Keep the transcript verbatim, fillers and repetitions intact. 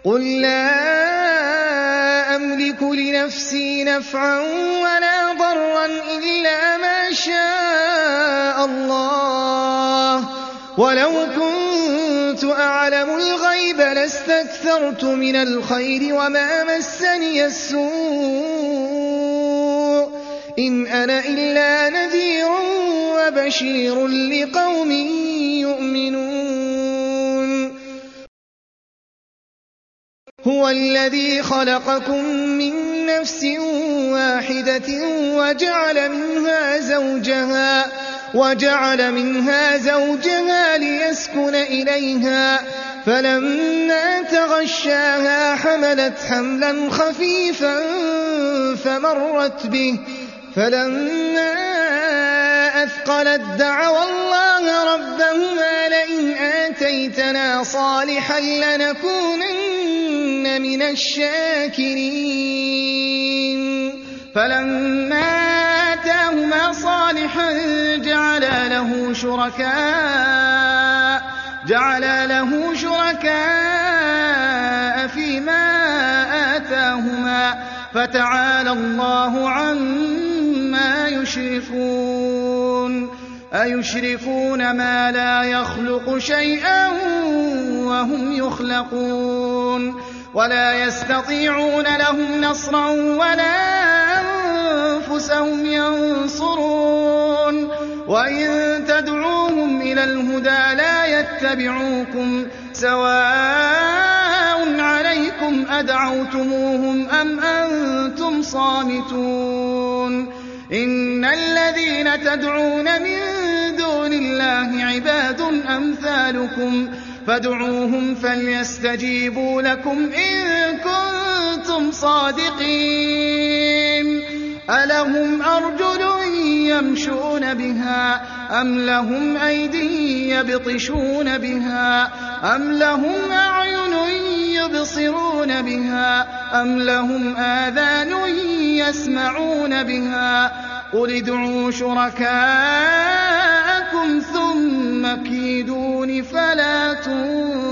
قُل لَّا أَمْلِكُ لِنَفْسِي نَفْعًا وَلَا ضَرًّا إِلَّا مَا شَاءَ اللَّهُ ۗ وَلَوْ كُنتُ أَعْلَمُ الْغَيْبَ لَاسْتَكْثَرْتُ مِنَ الْخَيْرِ وَمَا مَسَّنِيَ السُّوءُ ۚ إِنْ أَنَا إِلَّا نَذِيرٌ وَبَشِيرٌ لِّقَوْمٍ يُؤْمِنُونَ. هُوَ الَّذِي خَلَقَكُم مِّن نَّفْسٍ وَاحِدَةٍ وَجَعَلَ مِنْهَا زَوْجَهَا لِيَسْكُنَ إِلَيْهَا ۖ فَلَمَّا تَغَشَّاهَا حَمَلَتْ حَمْلًا خَفِيفًا فَمَرَّتْ بِهِ ۖ فَلَمَّا أَثْقَلَت دَّعَوَا اللَّهَ رَبَّهُمَا لَئِنْ آتَيْتَنَا صَالِحًا لَّنَكُونَنَّ مِنَ الشَّاكِرِينَ. فَلَمَّا آتَاهُمَا صَالِحًا جَعَلَا لَهُ شُرَكَاءَ فِيمَا آتَاهُمَا ۚ فَتَعَالَى اللَّهُ عَمَّا يُشْرِكُونَ. أَيُشْرِكُونَ مَا لَا يَخْلُقُ شَيْئًا وَهُمْ يُخْلَقُونَ وَلَا يَسْتَطِيعُونَ لَهُمْ نَصْرًا وَلَا أَنفُسَهُمْ يَنصُرُونَ. وَإِن تَدْعُوهُمْ إِلَى الْهُدَىٰ لَا يَتَّبِعُوكُمْ ۚ سَوَاءٌ عَلَيْكُمْ أَدْعَوْتُمُوهُمْ أَمْ أَنتُمْ صَامِتُونَ. إِنَّ الَّذِينَ تَدْعُونَ مِن دُونِ اللَّهِ عِبَادٌ أَمْثَالُكُمْ فادعوهم فليستجيبوا لكم إن كنتم صادقين. ألهم أرجل يمشون بها أم لهم أيدي يبطشون بها أم لهم أعين يبصرون بها أم لهم آذان يسمعون بها قل ادعوا شركاءكم ثم كيدون فلا تنظرون.